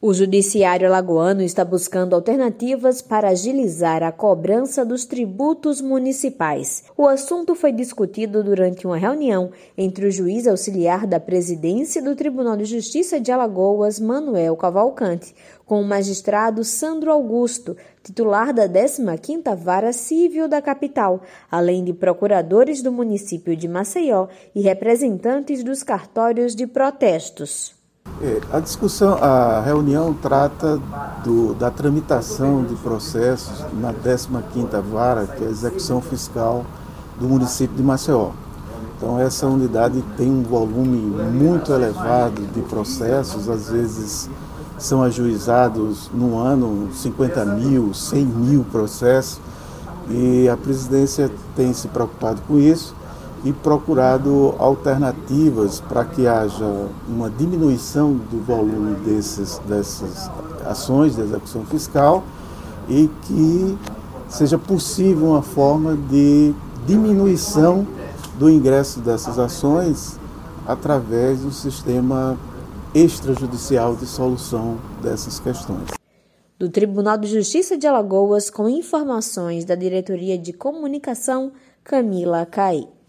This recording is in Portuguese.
O Judiciário alagoano está buscando alternativas para agilizar a cobrança dos tributos municipais. O assunto foi discutido durante uma reunião entre o juiz auxiliar da presidência do Tribunal de Justiça de Alagoas, Manuel Cavalcante, com o magistrado Sandro Augusto, titular da 15ª Vara Civil da capital, além de procuradores do município de Maceió e representantes dos cartórios de protestos. A reunião trata da tramitação de processos na 15ª Vara, que é a execução fiscal do município de Maceió. Então essa unidade tem um volume muito elevado de processos, às vezes são ajuizados no ano 50 mil, 100 mil processos, e a presidência tem se preocupado com isso e procurado alternativas para que haja uma diminuição do volume dessas ações de execução fiscal e que seja possível uma forma de diminuição do ingresso dessas ações através do sistema extrajudicial de solução dessas questões. Do Tribunal de Justiça de Alagoas, com informações da Diretoria de Comunicação, Camila Cai.